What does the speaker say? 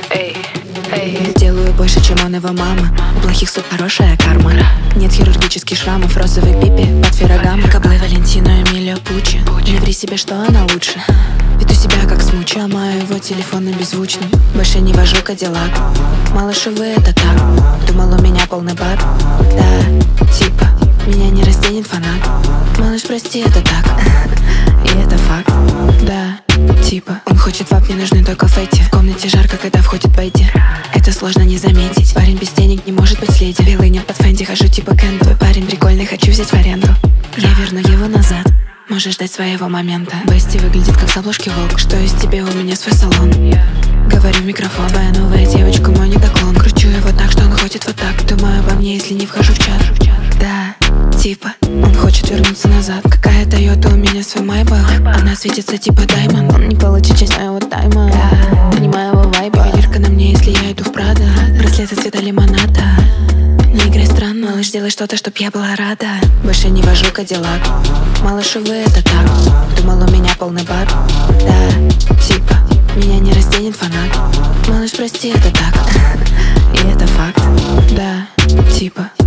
эй, эй. Делаю больше, чем он, его мама. У плохих суд хорошая карма. Нет хирургических шрамов, розовый пипи под Феррагамо. Каблы Валентино, Эмилио Пуччи. Не ври себе, что она лучше. Веду себя как смуч, ломаю его телефон на беззвучном. Больше не вожу Кадиллак. Малыш, вы это так. Думал, у меня полный бак. Да, типа, меня не разденет фанат. Малыш, прости, это так. И это факт. Да, типа, он хочет вап, мне нужны только фэти. В комнате жарко, когда входит Бетти. Это сложно не заметить. Парень без денег не может быть леди. Белый нет под фэнди, хожу типа Кэнду. Твой парень прикольный, хочу взять в аренду. Я верну его назад, можешь ждать своего момента. Бести выглядит как с обложки Волк. Что из тебя, у меня свой салон. Говорю в микрофон, твоя новая девочка, мой недоклон. Кручу его так, что он хочет вот так. Думаю обо мне, если не вхожу в чат. Да, типа, он хочет вернуться назад. Какая Тойота, у меня свой Майбах. Она светится типа даймонд. Он не получит часть моего тайма. Да, понимаю его вайба. Ювелирка на мне, если я иду в Прадо. Браслеты цвета лимоната. Не играй странно, малыш, делай что-то, чтоб я была рада. Больше не вожу Кадиллак. Малыш, вы это так. Думал, у меня полный бак. Да, типа, меня не разденет фанат. Малыш, прости, это так. И это факт. Да, типа.